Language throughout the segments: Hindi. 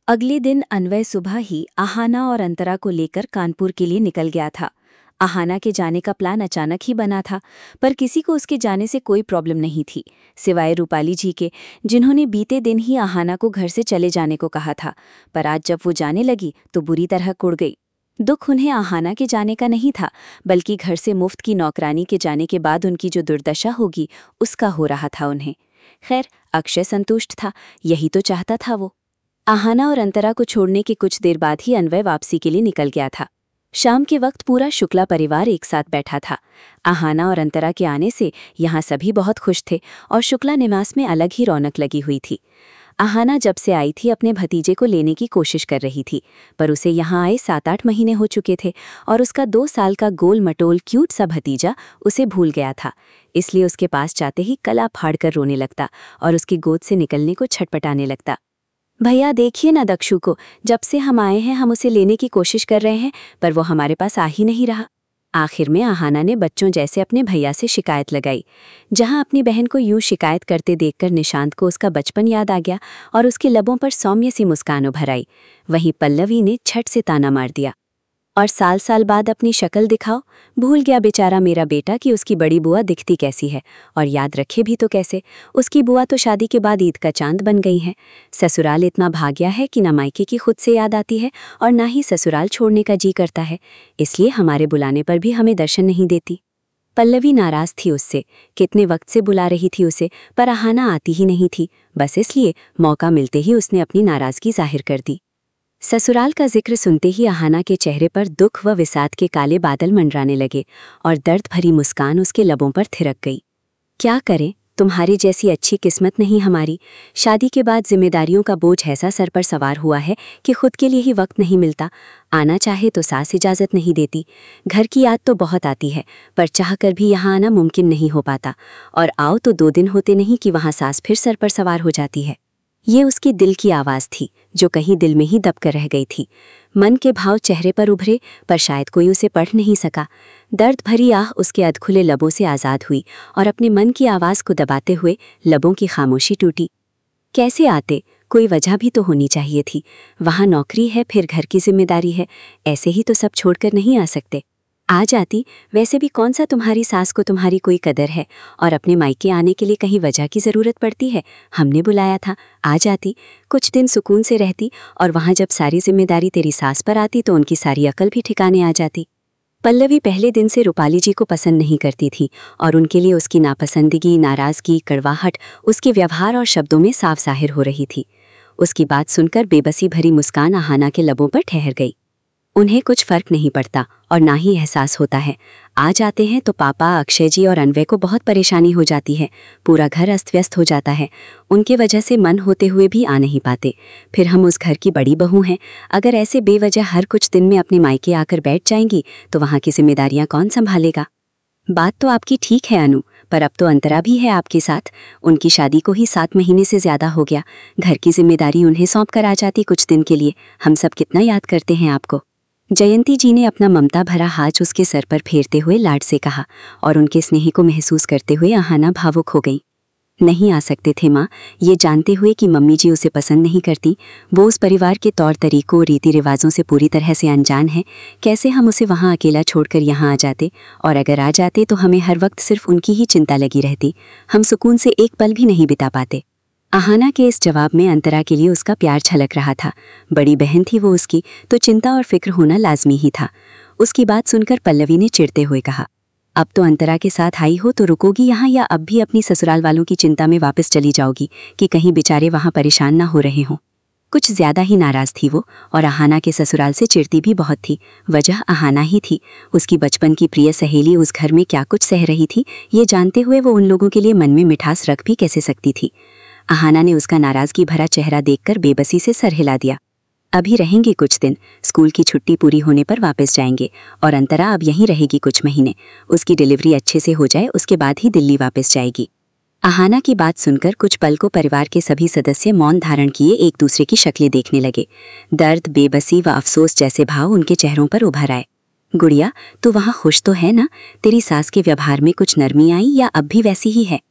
अगले दिन अन्वय सुबह ही आहाना और अंतरा को लेकर कानपुर के लिए निकल गया था। आहाना के जाने का प्लान अचानक ही बना था, पर किसी को उसके जाने से कोई प्रॉब्लम नहीं थी, सिवाय रूपाली जी के, जिन्होंने बीते दिन ही आहाना को घर से चले जाने को कहा था। पर आज जब वो जाने लगी तो बुरी तरह कुड़ गई। दुख उन्हें आहाना के जाने का नहीं था, बल्कि घर से मुफ्त की नौकरानी के जाने के बाद उनकी जो दुर्दशा होगी उसका हो रहा था उन्हें। खैर, अक्षय संतुष्ट था, यही तो चाहता था वो। आहाना और अंतरा को छोड़ने के कुछ देर बाद ही अन्वय वापसी के लिए निकल गया था। शाम के वक्त पूरा शुक्ला परिवार एक साथ बैठा था। आहाना और अंतरा के आने से यहाँ सभी बहुत खुश थे और शुक्ला निवास में अलग ही रौनक लगी हुई थी। आहाना जब से आई थी अपने भतीजे को लेने की कोशिश कर रही थी, पर उसे यहाँ आए 7-8 महीने हो चुके थे और उसका 2 साल का गोल मटोल क्यूट सा भतीजा उसे भूल गया था। इसलिए उसके पास जाते ही गला फाड़कर रोने लगता और उसकी गोद से निकलने को छटपटाने लगता। भैया देखिए ना दक्षु को, जब से हम आए हैं हम उसे लेने की कोशिश कर रहे हैं, पर वो हमारे पास आ ही नहीं रहा। आखिर में आहाना ने बच्चों जैसे अपने भैया से शिकायत लगाई। जहां अपनी बहन को यूं शिकायत करते देखकर निशांत को उसका बचपन याद आ गया और उसके लबों पर सौम्य सी मुस्कान उभर आई। वहीं पल्लवी ने छट से ताना मार दिया, और साल साल बाद अपनी शक्ल दिखाओ। भूल गया बेचारा मेरा बेटा कि उसकी बड़ी बुआ दिखती कैसी है, और याद रखे भी तो कैसे। उसकी बुआ तो शादी के बाद ईद का चांद बन गई हैं। ससुराल इतना भाग्या है कि न मायके की खुद से याद आती है और ना ही ससुराल छोड़ने का जी करता है, इसलिए हमारे बुलाने पर भी हमें दर्शन नहीं देती। पल्लवी नाराज थी उससे, कितने वक्त से बुला रही थी उसे, पर आहाना आती ही नहीं थी। बस इसलिए मौका मिलते ही उसने अपनी नाराजगी जाहिर कर दी। ससुराल का जिक्र सुनते ही आहाना के चेहरे पर दुख व विषाद के काले बादल मंडराने लगे और दर्द भरी मुस्कान उसके लबों पर थिरक गई। क्या करें, तुम्हारी जैसी अच्छी किस्मत नहीं हमारी। शादी के बाद जिम्मेदारियों का बोझ ऐसा सर पर सवार हुआ है कि खुद के लिए ही वक्त नहीं मिलता। आना चाहे तो सास इजाज़त नहीं देती। घर की याद तो बहुत आती है, पर चाहकर भी यहाँ आना मुमकिन नहीं हो पाता, और आओ तो 2 दिन होते नहीं कि वहाँ सास फिर सर पर सवार हो जाती है। ये उसकी दिल की आवाज़ थी, जो कहीं दिल में ही दबकर रह गई थी। मन के भाव चेहरे पर उभरे, पर शायद कोई उसे पढ़ नहीं सका। दर्द भरी आह उसके अधखुले लबों से आज़ाद हुई और अपने मन की आवाज़ को दबाते हुए लबों की खामोशी टूटी। कैसे आते, कोई वजह भी तो होनी चाहिए थी। वहाँ नौकरी है, फिर घर की जिम्मेदारी है, ऐसे ही तो सब छोड़कर नहीं आ सकते। आ जाती, वैसे भी कौन सा तुम्हारी सास को तुम्हारी कोई कदर है, और अपने मायके आने के लिए कहीं वजह की ज़रूरत पड़ती है। हमने बुलाया था, आ जाती, कुछ दिन सुकून से रहती, और वहाँ जब सारी जिम्मेदारी तेरी सास पर आती तो उनकी सारी अकल भी ठिकाने आ जाती। पल्लवी पहले दिन से रूपाली जी को पसंद नहीं करती थी, और उनके लिए उसकी नापसंदगी, नाराज़गी, कड़वाहट उसके व्यवहार और शब्दों में साफ ज़ाहिर हो रही थी। उसकी बात सुनकर बेबसी भरी मुस्कान आहाना के लबों पर ठहर गई। उन्हें कुछ फर्क नहीं पड़ता और ना ही एहसास होता है। आ जाते हैं तो पापा, अक्षय जी और अन्वय को बहुत परेशानी हो जाती है। पूरा घर अस्त व्यस्त हो जाता है। उनके वजह से मन होते हुए भी आ नहीं पाते। फिर हम उस घर की बड़ी बहू हैं। अगर ऐसे बेवजह हर कुछ दिन में अपने मायके आकर बैठ जाएंगी तो वहाँ की जिम्मेदारियाँ कौन संभालेगा। बात तो आपकी ठीक है अनु, पर अब तो अंतरा भी है आपके साथ। उनकी शादी को ही 7 महीने से ज़्यादा हो गया। घर की जिम्मेदारी उन्हें सौंप कर आ जाती कुछ दिन के लिए। हम सब कितना याद करते हैं आपको। जयंती जी ने अपना ममता भरा हाथ उसके सर पर फेरते हुए लाड से कहा, और उनके स्नेह को महसूस करते हुए आहाना भावुक हो गई। नहीं आ सकते थे माँ, ये जानते हुए कि मम्मी जी उसे पसंद नहीं करती। वो उस परिवार के तौर तरीकों, रीति रिवाजों से पूरी तरह से अनजान है। कैसे हम उसे वहाँ अकेला छोड़कर यहाँ आ जाते, और अगर आ जाते तो हमें हर वक्त सिर्फ उनकी ही चिंता लगी रहती। हम सुकून से एक पल भी नहीं बिता पाते। आहाना के इस जवाब में अंतरा के लिए उसका प्यार छलक रहा था। बड़ी बहन थी वो उसकी, तो चिंता और फिक्र होना लाजमी ही था। उसकी बात सुनकर पल्लवी ने चिढ़ते हुए कहा, अब तो अंतरा के साथ आई हो तो रुकोगी यहाँ, या अब भी अपनी ससुराल वालों की चिंता में वापस चली जाओगी कि कहीं बेचारे वहाँ परेशान ना हो रहे हों। कुछ ज्यादा ही नाराज थी वो, और आहाना के ससुराल से चिढ़ती भी बहुत थी। वजह आहाना ही थी। उसकी बचपन की प्रिय सहेली उस घर में क्या कुछ सह रही थी, ये जानते हुए वो उन लोगों के लिए मन में मिठास रख भी कैसे सकती थी। आहाना ने उसका नाराज़गी भरा चेहरा देखकर बेबसी से सर हिला दिया। अभी रहेंगे कुछ दिन, स्कूल की छुट्टी पूरी होने पर वापस जाएंगे, और अंतरा अब यहीं रहेगी कुछ महीने। उसकी डिलीवरी अच्छे से हो जाए उसके बाद ही दिल्ली वापस जाएगी। आहाना की बात सुनकर कुछ पल को परिवार के सभी सदस्य मौन धारण किए एक दूसरे की शक्लें देखने लगे। दर्द, बेबसी व अफसोस जैसे भाव उनके चेहरों पर उभर आए। गुड़िया, तू वहाँ खुश तो है ना? तेरी सास के व्यवहार में कुछ नरमी आई, या अब भी वैसी ही है?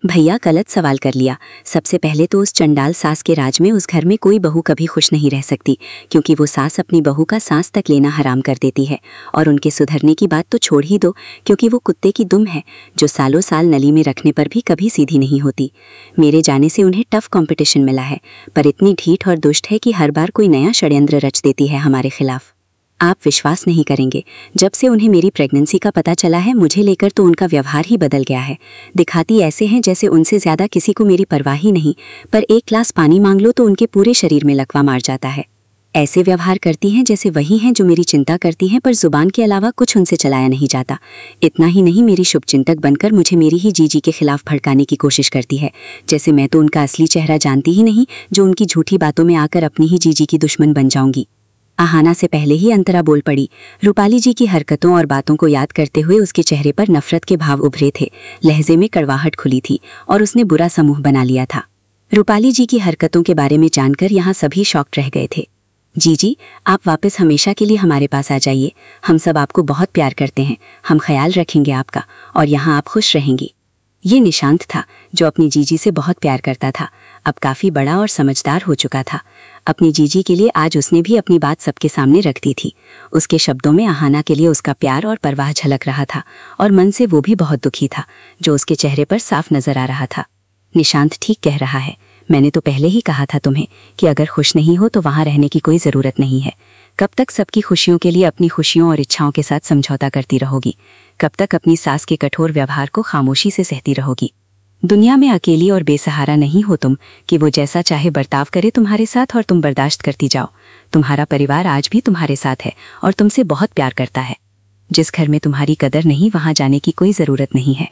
भैया गलत सवाल कर लिया। सबसे पहले तो उस चंडाल सास के राज में उस घर में कोई बहू कभी खुश नहीं रह सकती, क्योंकि वो सास अपनी बहू का सांस तक लेना हराम कर देती है। और उनके सुधरने की बात तो छोड़ ही दो, क्योंकि वो कुत्ते की दुम है जो सालों साल नली में रखने पर भी कभी सीधी नहीं होती। मेरे जाने से उन्हें टफ कंपटीशन मिला है, पर इतनी ढीठ और दुष्ट है कि हर बार कोई नया षड्यंत्र रच देती है हमारे खिलाफ। आप विश्वास नहीं करेंगे, जब से उन्हें मेरी प्रेगनेंसी का पता चला है मुझे लेकर तो उनका व्यवहार ही बदल गया है। दिखाती ऐसे हैं जैसे उनसे ज़्यादा किसी को मेरी परवाह ही नहीं, पर एक ग्लास पानी मांग लो तो उनके पूरे शरीर में लकवा मार जाता है। ऐसे व्यवहार करती हैं जैसे वही हैं जो मेरी चिंता करती हैं, पर जुबान के अलावा कुछ उनसे चलाया नहीं जाता। इतना ही नहीं, मेरी शुभचिंतक बनकर मुझे मेरी ही जीजी के खिलाफ भड़काने की कोशिश करती है, जैसे मैं तो उनका असली चेहरा जानती ही नहीं, जो उनकी झूठी बातों में आकर अपनी ही जीजी की दुश्मन बन जाऊंगी। आहाना से पहले ही अंतरा बोल पड़ी। रूपाली जी की हरकतों और बातों को याद करते हुए उसके चेहरे पर नफरत के भाव उभरे थे, लहजे में कड़वाहट खुली थी और उसने बुरा समूह बना लिया था। रूपाली जी की हरकतों के बारे में जानकर यहाँ सभी शॉक्ड रह गए थे। जीजी, आप वापस हमेशा के लिए हमारे पास आ जाइए। हम सब आपको बहुत प्यार करते हैं, हम ख्याल रखेंगे आपका और यहाँ आप खुश रहेंगी। ये निशांत था जो अपनी जीजी से बहुत प्यार करता था। अब काफ़ी बड़ा और समझदार हो चुका था। अपनी जीजी के लिए आज उसने भी अपनी बात सबके सामने रख दी थी। उसके शब्दों में आहाना के लिए उसका प्यार और परवाह झलक रहा था, और मन से वो भी बहुत दुखी था, जो उसके चेहरे पर साफ नजर आ रहा था। निशांत ठीक कह रहा है, मैंने तो पहले ही कहा था तुम्हें कि अगर खुश नहीं हो तो वहाँ रहने की कोई ज़रूरत नहीं है। कब तक सबकी खुशियों के लिए अपनी खुशियों और इच्छाओं के साथ समझौता करती रहोगी? कब तक अपनी सास के कठोर व्यवहार को खामोशी से सहती रहोगी? दुनिया में अकेली और बेसहारा नहीं हो तुम कि वो जैसा चाहे बर्ताव करे तुम्हारे साथ और तुम बर्दाश्त करती जाओ। तुम्हारा परिवार आज भी तुम्हारे साथ है और तुमसे बहुत प्यार करता है। जिस घर में तुम्हारी कदर नहीं, वहाँ जाने की कोई ज़रूरत नहीं है।